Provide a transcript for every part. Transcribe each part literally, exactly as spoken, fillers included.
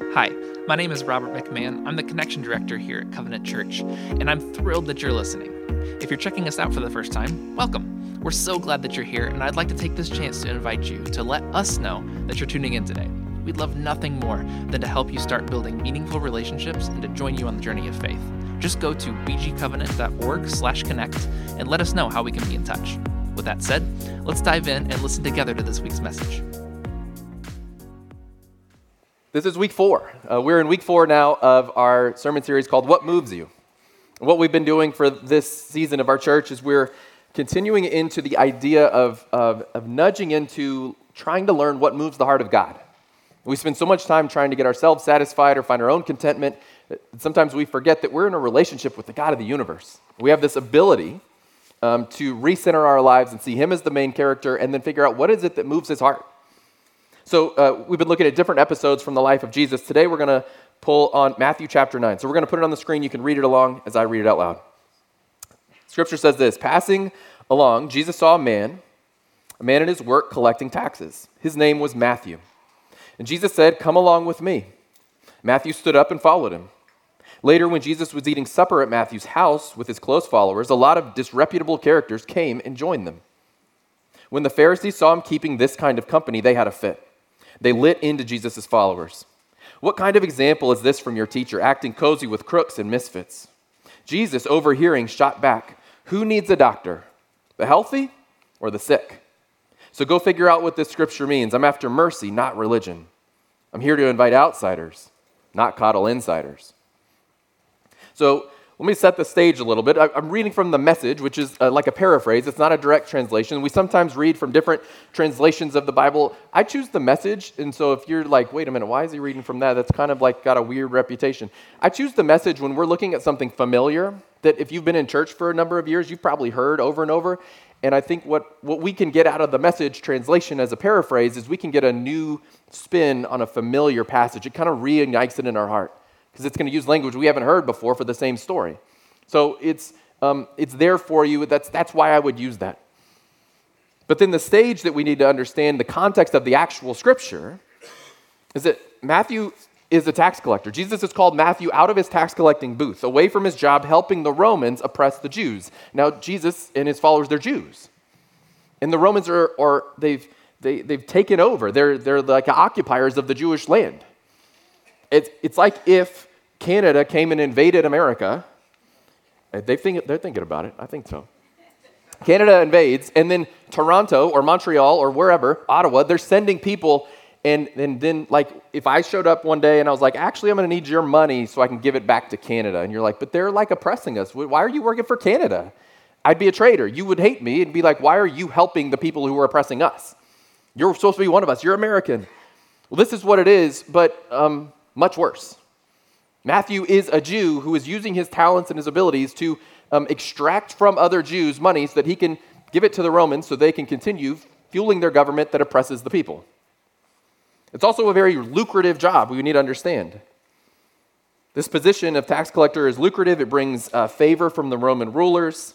Hi, my name is Robert McMahon. I'm the Connection Director here at Covenant Church, and I'm thrilled that you're listening. If you're checking us out for the first time, welcome. We're so glad that you're here, and I'd like to take this chance to invite you to let us know that you're tuning in today. We'd love nothing more than to help you start building meaningful relationships and to join you on the journey of faith. Just go to b g covenant dot org slash connect and let us know how we can be in touch. With that said, let's dive in and listen together to this week's message. This is week four. Uh, we're in week four now of our sermon series called What Moves You? What we've been doing for this season of our church is we're continuing into the idea of, of, of nudging into trying to learn what moves the heart of God. We spend so much time trying to get ourselves satisfied or find our own contentment that sometimes we forget that we're in a relationship with the God of the universe. We have this ability um, to recenter our lives and see Him as the main character and then figure out what is it that moves His heart. So uh, we've been looking at different episodes from the life of Jesus. Today we're going to pull on Matthew chapter nine. So we're going to put it on the screen. You can read it along as I read it out loud. Scripture says this: Passing along, Jesus saw a man, a man in his work collecting taxes. His name was Matthew. And Jesus said, "Come along with me." Matthew stood up and followed him. Later, when Jesus was eating supper at Matthew's house with his close followers, a lot of disreputable characters came and joined them. When the Pharisees saw him keeping this kind of company, they had a fit. They lit into Jesus' followers. "What kind of example is this from your teacher, acting cozy with crooks and misfits?" Jesus, overhearing, shot back, "Who needs a doctor, the healthy or the sick? So go figure out what this scripture means. I'm after mercy, not religion. I'm here to invite outsiders, not coddle insiders." So let me set the stage a little bit. I'm reading from the Message, which is uh, like a paraphrase. It's not a direct translation. We sometimes read from different translations of the Bible. I choose the Message, and so if you're like, wait a minute, why is he reading from that? That's kind of like got a weird reputation. I choose the Message when we're looking at something familiar that if you've been in church for a number of years, you've probably heard over and over. And I think what, what we can get out of the Message translation as a paraphrase is we can get a new spin on a familiar passage. It kind of reignites it in our heart, because it's going to use language we haven't heard before for the same story. So it's um, it's there for you. That's that's why I would use that. But then the stage that we need to understand, the context of the actual scripture, is that Matthew is a tax collector. Jesus has called Matthew out of his tax collecting booth, away from his job helping the Romans oppress the Jews. Now Jesus and his followers, they're Jews, and the Romans are, are they've they, they've taken over. They're they're like occupiers of the Jewish land. It's, it's like if Canada came and invaded America. They think, they're thinking about it. I think so. Canada invades, and then Toronto or Montreal or wherever, Ottawa, they're sending people. And, and then, like, if I showed up one day and I was like, actually, I'm going to need your money so I can give it back to Canada. And you're like, but they're, like, oppressing us. Why are you working for Canada? I'd be a traitor. You would hate me and be like, why are you helping the people who are oppressing us? You're supposed to be one of us. You're American. Well, this is what it is, but um, much worse. Matthew is a Jew who is using his talents and his abilities to um, extract from other Jews money so that he can give it to the Romans so they can continue fueling their government that oppresses the people. It's also a very lucrative job, we need to understand. This position of tax collector is lucrative. It brings uh, favor from the Roman rulers.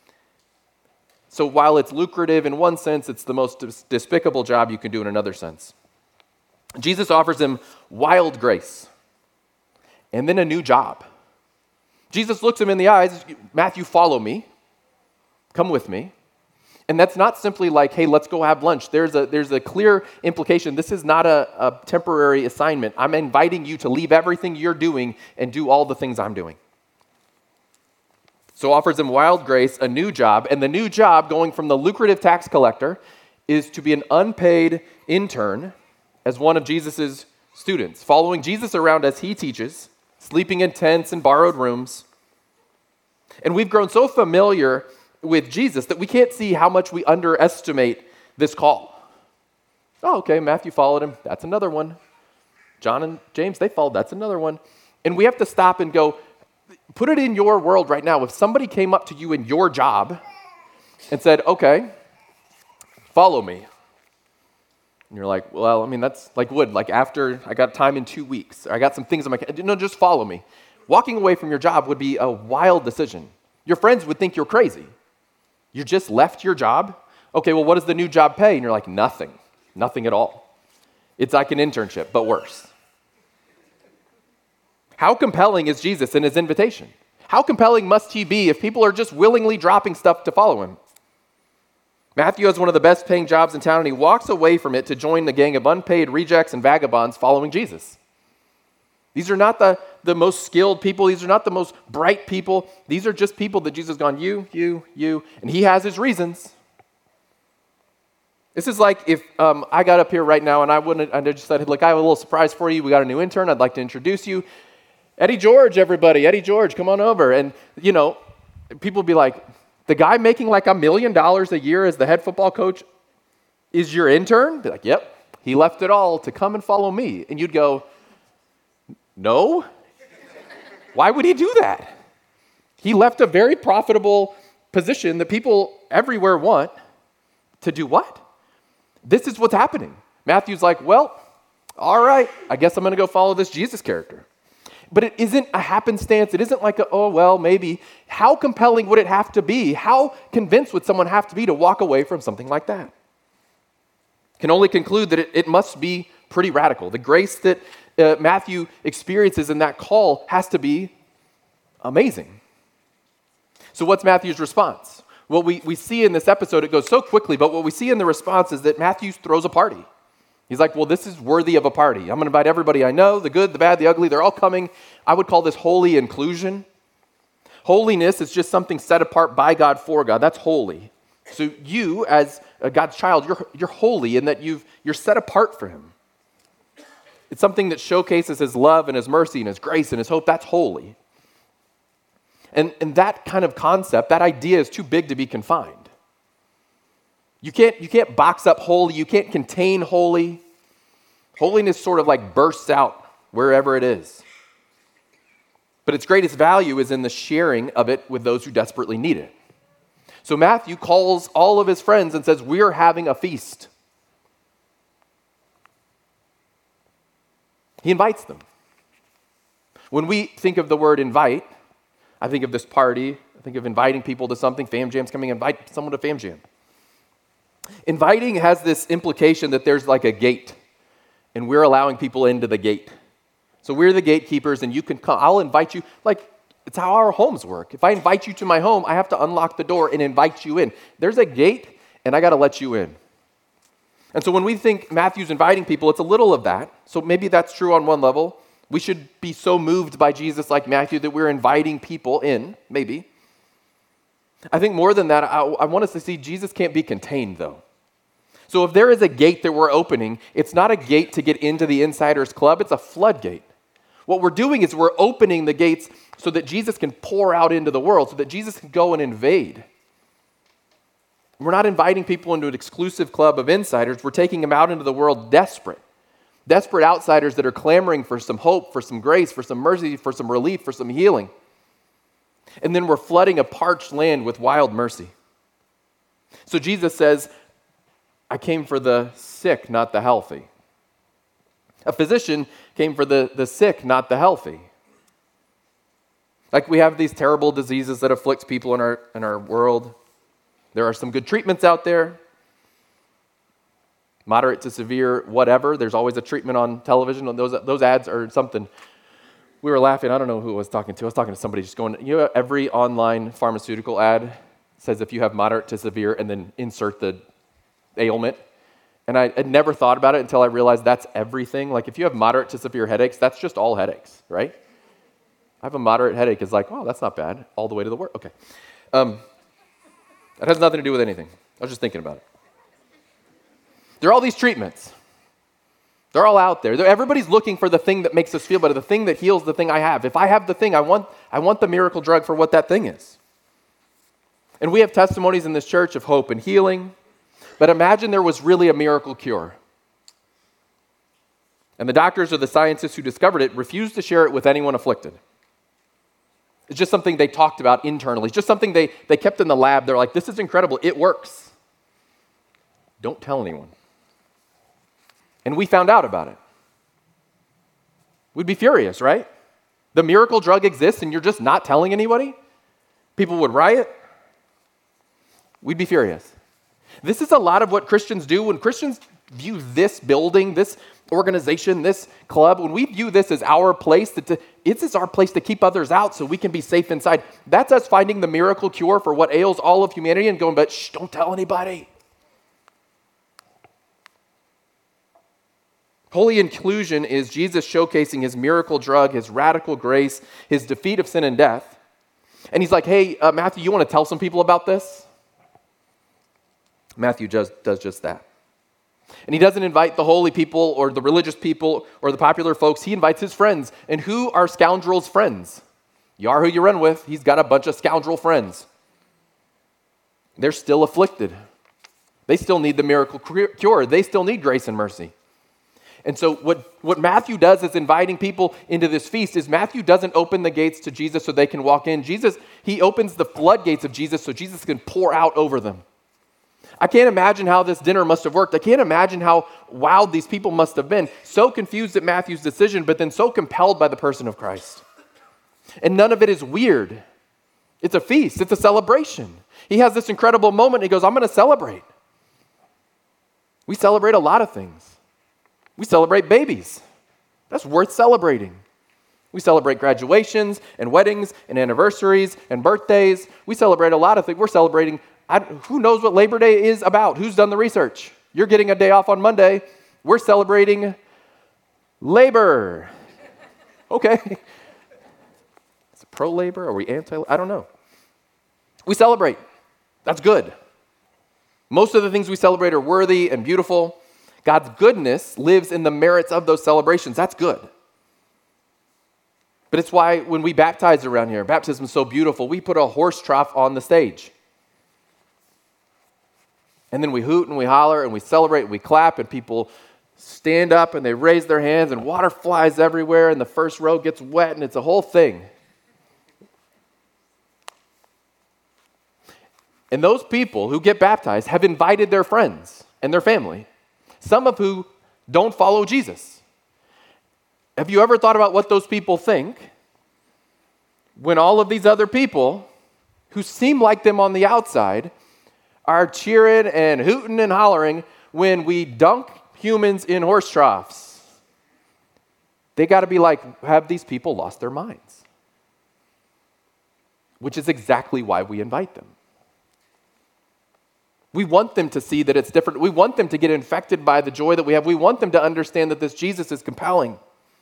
So while it's lucrative in one sense, it's the most dis- despicable job you can do in another sense. Jesus offers him wild grace and then a new job. Jesus looks him in the eyes, "Matthew, follow me. Come with me." And that's not simply like, hey, let's go have lunch. There's a there's a clear implication. This is not a, a temporary assignment. I'm inviting you to leave everything you're doing and do all the things I'm doing. So offers him wild grace, a new job, and the new job, going from the lucrative tax collector, is to be an unpaid intern as one of Jesus' students, following Jesus around as he teaches, sleeping in tents and borrowed rooms. And we've grown so familiar with Jesus that we can't see how much we underestimate this call. Oh, okay, Matthew followed him. That's another one. John and James, they followed. That's another one. And we have to stop and go, put it in your world right now. If somebody came up to you in your job and said, okay, follow me. And you're like, well, I mean, that's like would, like after I got time in two weeks, or I got some things on my, no, just follow me. Walking away from your job would be a wild decision. Your friends would think you're crazy. You just left your job? Okay, well, what does the new job pay? And you're like, nothing, nothing at all. It's like an internship, but worse. How compelling is Jesus in his invitation? How compelling must he be if people are just willingly dropping stuff to follow him? Matthew has one of the best paying jobs in town, and he walks away from it to join the gang of unpaid rejects and vagabonds following Jesus. These are not the, the most skilled people. These are not the most bright people. These are just people that Jesus has gone, you, you, you, and he has his reasons. This is like if um, I got up here right now and I wouldn't, I just said, look, I have a little surprise for you. We got a new intern. I'd like to introduce you. Eddie George, everybody. Eddie George, come on over. And, you know, people would be like, the guy making like a million dollars a year as the head football coach is your intern? Be like, yep, he left it all to come and follow me. And you'd go, no? Why would he do that? He left a very profitable position that people everywhere want to do what? This is what's happening. Matthew's like, well, all right, I guess I'm going to go follow this Jesus character. But it isn't a happenstance. It isn't like, a, oh, well, maybe. How compelling would it have to be? How convinced would someone have to be to walk away from something like that? Can only conclude that it, it must be pretty radical. The grace that uh, Matthew experiences in that call has to be amazing. So what's Matthew's response? Well, we, we see in this episode, it goes so quickly, but what we see in the response is that Matthew throws a party. He's like, well, this is worthy of a party. I'm going to invite everybody I know, the good, the bad, the ugly. They're all coming. I would call this holy inclusion. Holiness is just something set apart by God for God. That's holy. So you, as a God's child, you're, you're holy in that you've, you're set apart for him. It's something that showcases his love and his mercy and his grace and his hope. That's holy. And, and that kind of concept, that idea is too big to be confined. You can't, you can't box up holy. You can't contain holy. Holiness sort of like bursts out wherever it is. But its greatest value is in the sharing of it with those who desperately need it. So Matthew calls all of his friends and says, we're having a feast. He invites them. When we think of the word invite, I think of this party. I think of inviting people to something. Fam Jam's coming, invite someone to Fam Jam. Inviting has this implication that there's like a gate, and we're allowing people into the gate. So we're the gatekeepers, and you can come. I'll invite you. Like, it's how our homes work. If I invite you to my home, I have to unlock the door and invite you in. There's a gate, and I got to let you in. And so when we think Matthew's inviting people, it's a little of that. So maybe that's true on one level. We should be so moved by Jesus like Matthew that we're inviting people in, maybe. I think more than that, I, I want us to see Jesus can't be contained, though. So if there is a gate that we're opening, it's not a gate to get into the Insiders Club, it's a floodgate. What we're doing is we're opening the gates so that Jesus can pour out into the world, so that Jesus can go and invade. We're not inviting people into an exclusive club of insiders, we're taking them out into the world desperate. Desperate outsiders that are clamoring for some hope, for some grace, for some mercy, for some relief, for some healing. And then we're flooding a parched land with wild mercy. So Jesus says, I came for the sick, not the healthy. A physician came for the, the sick, not the healthy. Like we have these terrible diseases that afflict people in our, in our world. There are some good treatments out there. Moderate to severe, whatever. There's always a treatment on television. Those, those ads are something. We were laughing. I don't know who I was talking to. I was talking to somebody just going, you know, every online pharmaceutical ad says if you have moderate to severe and then insert the ailment. And I had never thought about it until I realized that's everything. Like if you have moderate to severe headaches, that's just all headaches, right? I have a moderate headache. It's like, oh, that's not bad. All the way to the work. Okay. Um, that has nothing to do with anything. I was just thinking about it. There are all these treatments. They're all out there. They're, everybody's looking for the thing that makes us feel better, the thing that heals the thing I have. If I have the thing, I want, I want the miracle drug for what that thing is. And we have testimonies in this church of hope and healing. But imagine there was really a miracle cure. And the doctors or the scientists who discovered it refused to share it with anyone afflicted. It's just something they talked about internally. It's just something they, they kept in the lab. They're like, this is incredible. It works. Don't tell anyone. And we found out about it. We'd be furious, right? The miracle drug exists and you're just not telling anybody? People would riot. We'd be furious. This is a lot of what Christians do. When Christians view this building, this, organization, this club, when we view this as our place, to, to, it's as our place to keep others out so we can be safe inside. That's us finding the miracle cure for what ails all of humanity and going, but shh, don't tell anybody. Holy inclusion is Jesus showcasing his miracle drug, his radical grace, his defeat of sin and death. And he's like, hey, uh, Matthew, you want to tell some people about this? Matthew just does just that. And he doesn't invite the holy people or the religious people or the popular folks. He invites his friends. And who are scoundrels' friends? You are who you run with. He's got a bunch of scoundrel friends. They're still afflicted. They still need the miracle cure. They still need grace and mercy. And so what, what Matthew does is inviting people into this feast is Matthew doesn't open the gates to Jesus so they can walk in. Jesus, he opens the floodgates of Jesus so Jesus can pour out over them. I can't imagine how this dinner must have worked. I can't imagine how wowed these people must have been. So confused at Matthew's decision, but then so compelled by the person of Christ. And none of it is weird. It's a feast. It's a celebration. He has this incredible moment. And he goes, I'm going to celebrate. We celebrate a lot of things. We celebrate babies. That's worth celebrating. We celebrate graduations and weddings and anniversaries and birthdays. We celebrate a lot of things. We're celebrating, I, who knows what Labor Day is about? Who's done the research? You're getting a day off on Monday. We're celebrating labor. Okay. Is it pro-labor? Are we anti? I don't know. We celebrate. That's good. Most of the things we celebrate are worthy and beautiful. God's goodness lives in the merits of those celebrations. That's good. But it's why when we baptize around here, baptism is so beautiful, we put a horse trough on the stage. And then we hoot and we holler and we celebrate and we clap and people stand up and they raise their hands and water flies everywhere and the first row gets wet and it's a whole thing. And those people who get baptized have invited their friends and their family, some of who don't follow Jesus. Have you ever thought about what those people think when all of these other people who seem like them on the outside are cheering and hooting and hollering when we dunk humans in horse troughs? They got to be like, have these people lost their minds? Which is exactly why we invite them. We want them to see that it's different. We want them to get infected by the joy that we have. We want them to understand that this Jesus is compelling.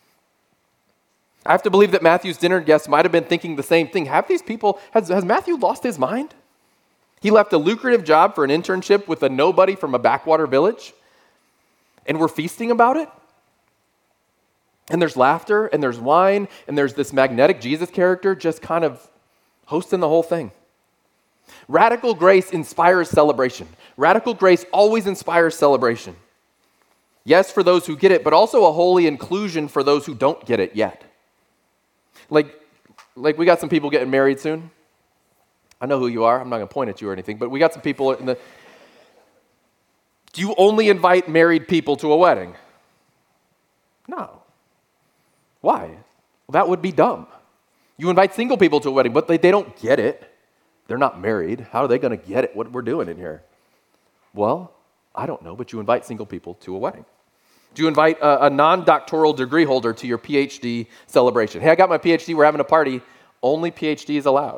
I have to believe that Matthew's dinner guests might have been thinking the same thing. Have these people, has, has Matthew lost his mind? He left a lucrative job for an internship with a nobody from a backwater village, and we're feasting about it? And there's laughter, and there's wine, and there's this magnetic Jesus character just kind of hosting the whole thing. Radical grace inspires celebration. Radical grace always inspires celebration. Yes, for those who get it, but also a holy inclusion for those who don't get it yet. Like, like we got some people getting married soon. I know who you are. I'm not going to point at you or anything, but we got some people in the... Do you only invite married people to a wedding? No. Why? Well, that would be dumb. You invite single people to a wedding, but they, they don't get it. They're not married. How are they going to get it, what we're doing in here? Well, I don't know, but you invite single people to a wedding. Do you invite a, a non-doctoral degree holder to your P H D celebration? Hey, I got my P H D. We're having a party. Only P H D is allowed.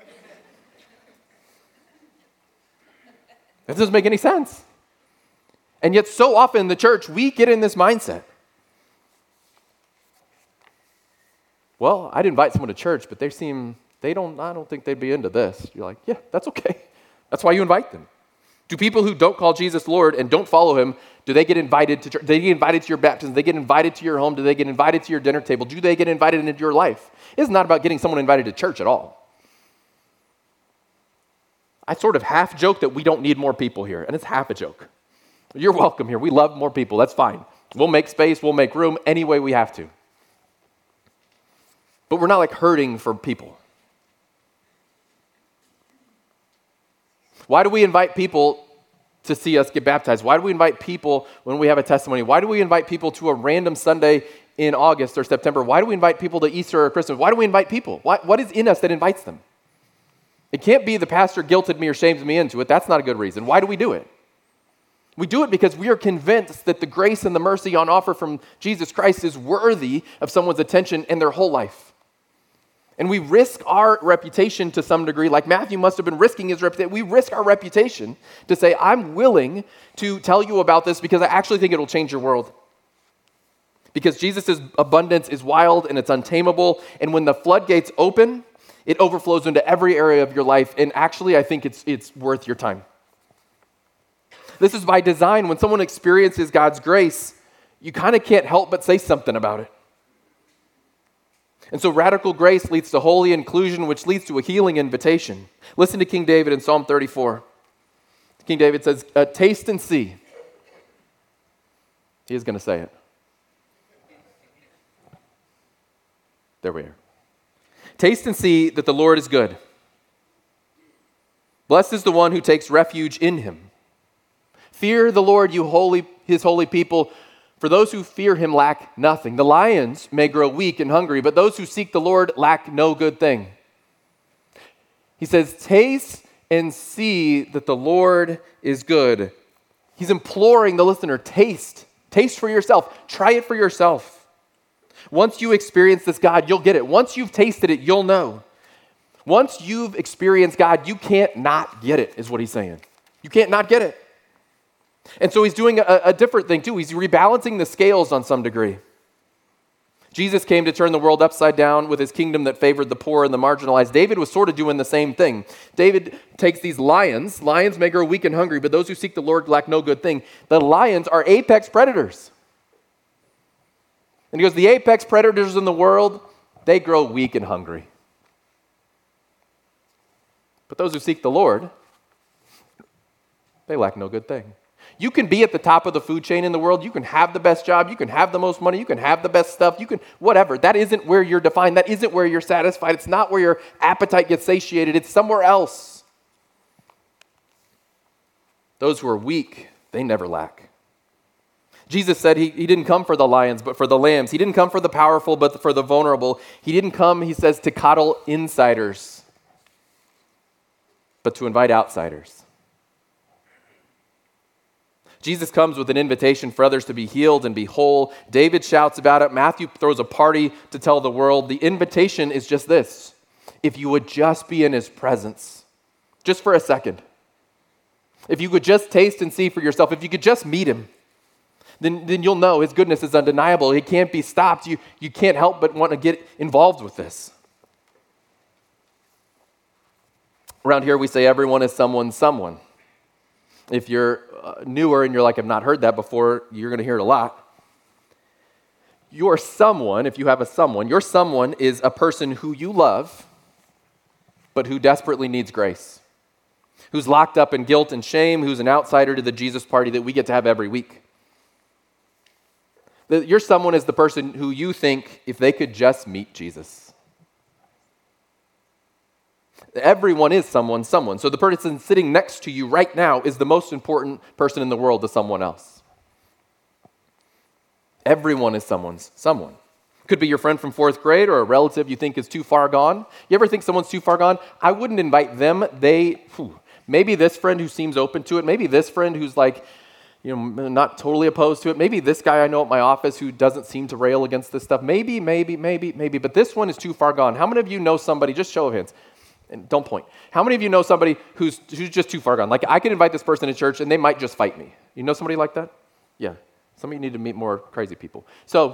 That doesn't make any sense. And yet so often in the church, we get in this mindset. Well, I'd invite someone to church, but they seem... They don't, I don't think they'd be into this. You're like, yeah, that's okay. That's why you invite them. Do people who don't call Jesus Lord and don't follow him, do they get invited to church? Do they get invited to your baptism? Do they get invited to your home? Do they get invited to your dinner table? Do they get invited into your life? It's not about getting someone invited to church at all. I sort of half joke that we don't need more people here, and it's half a joke. You're welcome here. We love more people. That's fine. We'll make space. We'll make room any way we have to. But we're not like hurting for people. Why do we invite people to see us get baptized? Why do we invite people when we have a testimony? Why do we invite people to a random Sunday in August or September? Why do we invite people to Easter or Christmas? Why do we invite people? Why, what is in us that invites them? It can't be the pastor guilted me or shames me into it. That's not a good reason. Why do we do it? We do it because we are convinced that the grace and the mercy on offer from Jesus Christ is worthy of someone's attention and their whole life. And we risk our reputation to some degree, like Matthew must have been risking his reputation. We risk our reputation to say, I'm willing to tell you about this because I actually think it'll change your world. Because Jesus' abundance is wild and it's untamable. And when the floodgates open, it overflows into every area of your life. And actually, I think it's, it's worth your time. This is by design. When someone experiences God's grace, you kind of can't help but say something about it. And so radical grace leads to holy inclusion, which leads to a healing invitation. Listen to King David in Psalm thirty-four. King David says, uh, taste and see. He is going to say it. There we are. Taste and see that the Lord is good. Blessed is the one who takes refuge in him. Fear the Lord, you holy, his holy people, for those who fear him lack nothing. The lions may grow weak and hungry, but those who seek the Lord lack no good thing. He says, taste and see that the Lord is good. He's imploring the listener, taste. Taste for yourself. Try it for yourself. Once you experience this God, you'll get it. Once you've tasted it, you'll know. Once you've experienced God, you can't not get it, is what he's saying. You can't not get it. And so he's doing a, a different thing too. He's rebalancing the scales on some degree. Jesus came to turn the world upside down with his kingdom that favored the poor and the marginalized. David was sort of doing the same thing. David takes these lions. Lions may grow weak and hungry, but those who seek the Lord lack no good thing. The lions are apex predators. And he goes, the apex predators in the world, they grow weak and hungry. But those who seek the Lord, they lack no good thing. You can be at the top of the food chain in the world. You can have the best job. You can have the most money. You can have the best stuff. You can, whatever. That isn't where you're defined. That isn't where you're satisfied. It's not where your appetite gets satiated. It's somewhere else. Those who are weak, they never lack. Jesus said he, he didn't come for the lions, but for the lambs. He didn't come for the powerful, but for the vulnerable. He didn't come, he says, to coddle insiders, but to invite outsiders. Jesus comes with an invitation for others to be healed and be whole. David shouts about it. Matthew throws a party to tell the world. The invitation is just this. If you would just be in his presence, just for a second. If you could just taste and see for yourself, if you could just meet him, then, then you'll know his goodness is undeniable. He can't be stopped. You, you can't help but want to get involved with this. Around here we say everyone is someone's someone. If you're uh, newer and you're like, I've not heard that before, you're going to hear it a lot. Your someone, if you have a someone, your someone is a person who you love, but who desperately needs grace. Who's locked up in guilt and shame, who's an outsider to the Jesus party that we get to have every week. The, your someone is the person who you think, if they could just meet Jesus. Everyone is someone, someone. So the person sitting next to you right now is the most important person in the world to someone else. Everyone is someone's someone. Could be your friend from fourth grade or a relative you think is too far gone. You ever think someone's too far gone? I wouldn't invite them. They, whew, maybe this friend who seems open to it. Maybe this friend who's like, you know, not totally opposed to it. Maybe this guy I know at my office who doesn't seem to rail against this stuff. Maybe, maybe, maybe, maybe. But this one is too far gone. How many of you know somebody, just show of hands, and don't point. How many of you know somebody who's who's just too far gone? Like, I could invite this person to church and they might just fight me. You know somebody like that? Yeah. Some of you need to meet more crazy people. So,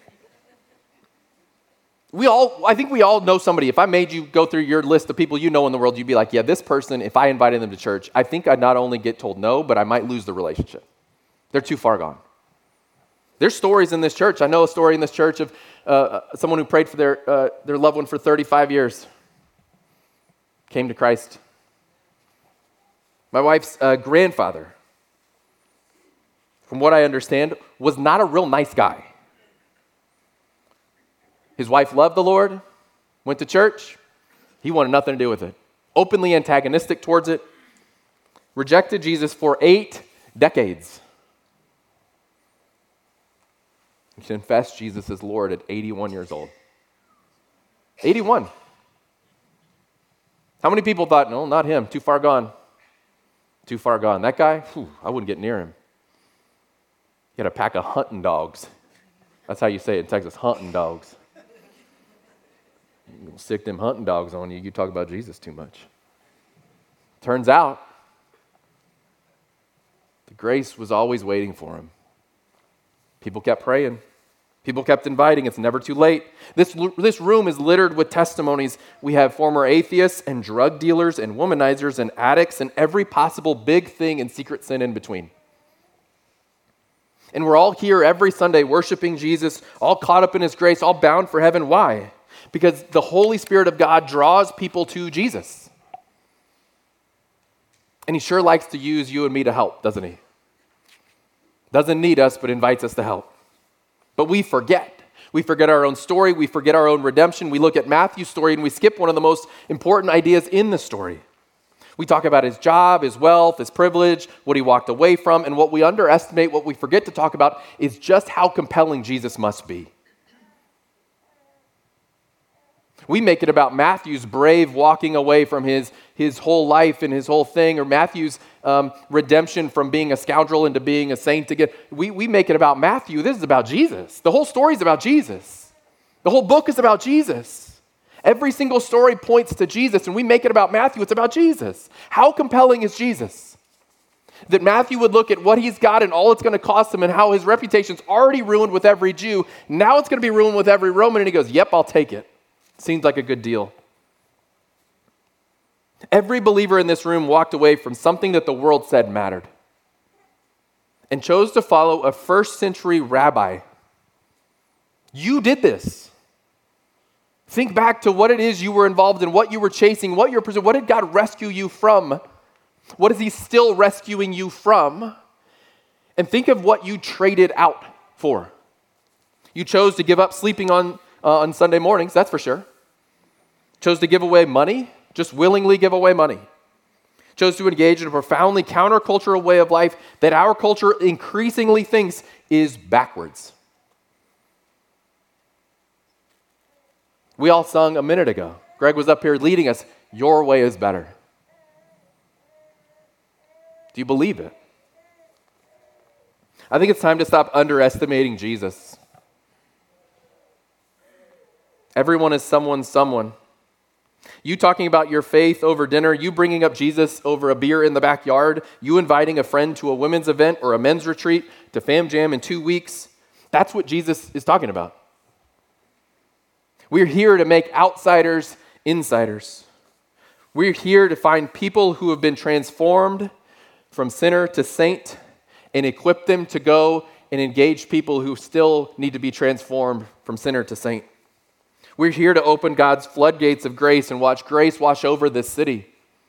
we all, I think we all know somebody. If I made you go through your list of people you know in the world, you'd be like, yeah, this person, if I invited them to church, I think I'd not only get told no, but I might lose the relationship. They're too far gone. There's stories in this church. I know a story in this church of uh, someone who prayed for their uh, their loved one for thirty-five years. Came to Christ. My wife's uh, grandfather, from what I understand, was not a real nice guy. His wife loved the Lord, went to church. He wanted nothing to do with it. Openly antagonistic towards it. Rejected Jesus for eight decades. He confessed Jesus as Lord at eighty-one years old. eighty-one. How many people thought, no, not him, too far gone. Too far gone. That guy, whew, I wouldn't get near him. got a pack of hunting dogs. That's how you say it in Texas, hunting dogs. You're gonna stick them hunting dogs on you, you talk about Jesus too much. Turns out, the grace was always waiting for him. People kept praying. People kept inviting. It's never too late. This, this room is littered with testimonies. We have former atheists and drug dealers and womanizers and addicts and every possible big thing and secret sin in between. And we're all here every Sunday worshiping Jesus, all caught up in his grace, all bound for heaven. Why? Because the Holy Spirit of God draws people to Jesus. And he sure likes to use you and me to help, doesn't he? Doesn't need us, but invites us to help. But we forget. We forget our own story. We forget our own redemption. We look at Matthew's story and we skip one of the most important ideas in the story. We talk about his job, his wealth, his privilege, what he walked away from, and what we underestimate, what we forget to talk about is just how compelling Jesus must be. We make it about Matthew's brave walking away from his, his whole life and his whole thing, or Matthew's um, redemption from being a scoundrel into being a saint again. We, we make it about Matthew. This is about Jesus. The whole story is about Jesus. The whole book is about Jesus. Every single story points to Jesus, and we make it about Matthew. It's about Jesus. How compelling is Jesus? That Matthew would look at what he's got and all it's going to cost him and how his reputation's already ruined with every Jew. Now it's going to be ruined with every Roman, and he goes, yep, I'll take it. Seems like a good deal. Every believer in this room walked away from something that the world said mattered and chose to follow a first century rabbi. You did this. Think back to what it is you were involved in, what you were chasing, what you're pursuing. What did God rescue you from? What is he still rescuing you from? And think of what you traded out for. You chose to give up sleeping on Uh, on Sunday mornings, that's for sure. Chose to give away money, just willingly give away money. Chose to engage in a profoundly countercultural way of life that our culture increasingly thinks is backwards. We all sung a minute ago. Greg was up here leading us, your way is better. Do you believe it? I think it's time to stop underestimating Jesus. Everyone is someone, someone. You talking about your faith over dinner, you bringing up Jesus over a beer in the backyard, you inviting a friend to a women's event or a men's retreat to Fam Jam in two weeks. That's what Jesus is talking about. We're here to make outsiders insiders. We're here to find people who have been transformed from sinner to saint and equip them to go and engage people who still need to be transformed from sinner to saint. We're here to open God's floodgates of grace and watch grace wash over this city.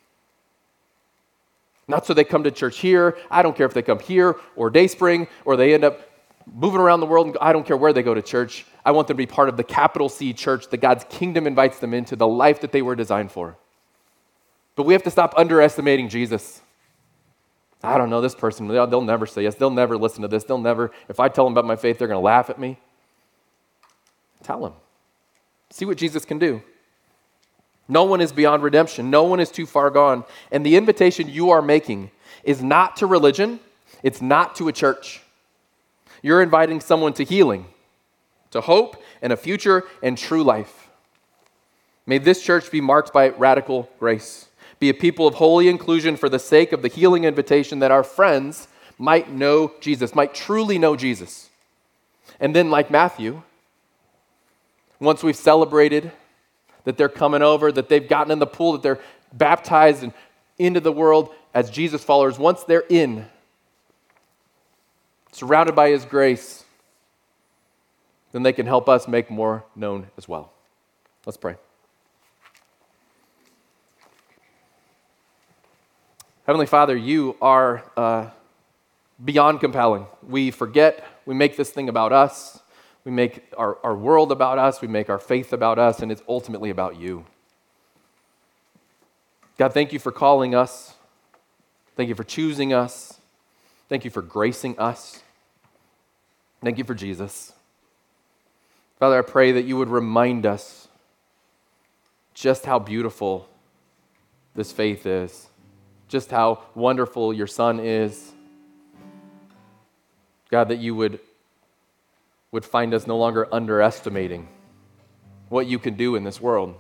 Not so they come to church here. I don't care if they come here or Dayspring or they end up moving around the world. And I don't care where they go to church. I want them to be part of the capital C church that God's kingdom invites them into, the life that they were designed for. But we have to stop underestimating Jesus. I don't know this person. They'll, they'll never say yes. They'll never listen to this. They'll never, if I tell them about my faith, they're going to laugh at me. Tell them. See what Jesus can do. No one is beyond redemption. No one is too far gone. And the invitation you are making is not to religion. It's not to a church. You're inviting someone to healing, to hope and a future and true life. May this church be marked by radical grace. Be a people of holy inclusion for the sake of the healing invitation that our friends might know Jesus, might truly know Jesus. And then like Matthew, once we've celebrated that they're coming over, that they've gotten in the pool, that they're baptized and into the world as Jesus followers, once they're in, surrounded by his grace, then they can help us make more known as well. Let's pray. Heavenly Father, you are uh, beyond compelling. We forget, we make this thing about us. We make our, our world about us, we make our faith about us, and it's ultimately about you. God, thank you for calling us. Thank you for choosing us. Thank you for gracing us. Thank you for Jesus. Father, I pray that you would remind us just how beautiful this faith is, just how wonderful your Son is, God, that you would, would find us no longer underestimating what you can do in this world.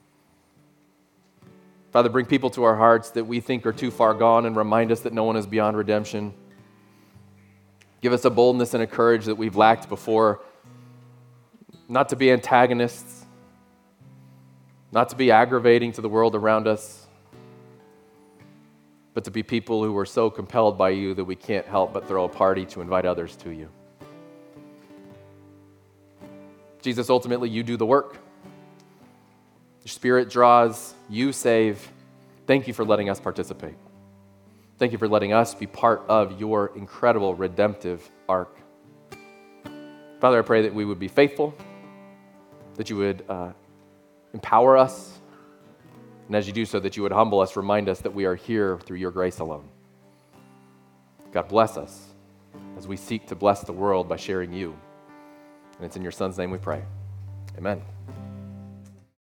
Father, bring people to our hearts that we think are too far gone and remind us that no one is beyond redemption. Give us a boldness and a courage that we've lacked before, not to be antagonists, not to be aggravating to the world around us, but to be people who are so compelled by you that we can't help but throw a party to invite others to you. Jesus, ultimately, you do the work. Your Spirit draws, you save. Thank you for letting us participate. Thank you for letting us be part of your incredible redemptive arc. Father, I pray that we would be faithful, that you would uh, empower us, and as you do so, that you would humble us, remind us that we are here through your grace alone. God, bless us as we seek to bless the world by sharing you. And it's in your Son's name we pray. Amen.